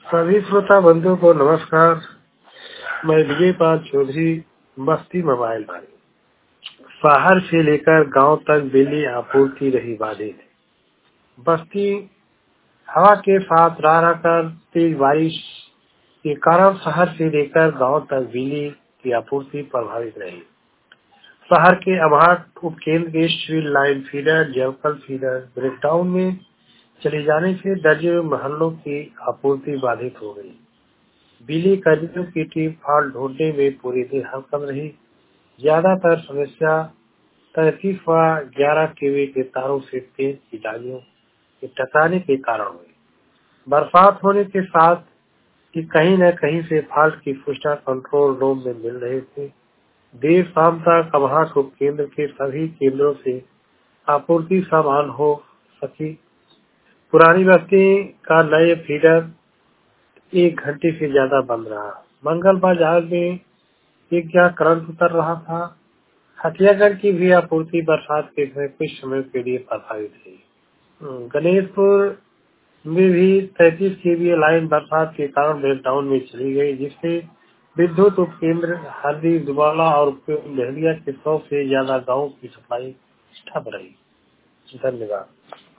सभी श्रोता बंधुओं को नमस्कार। मैं विजय पाल चौधरी, बस्ती मोबाइल वाली। शहर से लेकर गांव तक बिजली आपूर्ति रही बाधित। बस्ती हवा के साथ रह रहकर तेज बारिश के कारण शहर से लेकर गांव तक बिजली की आपूर्ति प्रभावित रही। शहर के अभाट उपकेंद्र के सिविल लाइन फीडर, जवकल फीडर ब्रेकडाउन में चले जाने से दर्जनों मोहल्लों की आपूर्ति बाधित हो गई। बिजली कर्मियों की टीम फॉल्ट ढूंढने में पूरी दिन हड़कंप रही। ज्यादातर समस्या 33 व 11 केवी के तारों से तेज की डालियों के टकराने के कारण हुई। बरसात होने के साथ ही कहीं न कहीं से फॉल्ट की सूचना कंट्रोल रूम में मिल रहे थे। देर शाम तक अभाट उपकेंद्र के सभी केंद्रों से आपूर्ति समान हो सकी। पुरानी बस्ती का नए फीडर 1 घंटे से ज्यादा बंद रहा। मंगल बाजार में एक जगह करंट उतर रहा था। हथियागढ़ की भी आपूर्ति बरसात के समय कुछ समय के लिए प्रभावित हुई। गणेशपुर में भी 33 केवीए लाइन बरसात के कारण ब्रेकडाउन में चली गई, जिससे विद्युत उपकेंद्र हल्दी, दुबाला और मेहरिया के 100 से ज्यादा गाँव की सप्लाई ठप रही। धन्यवाद।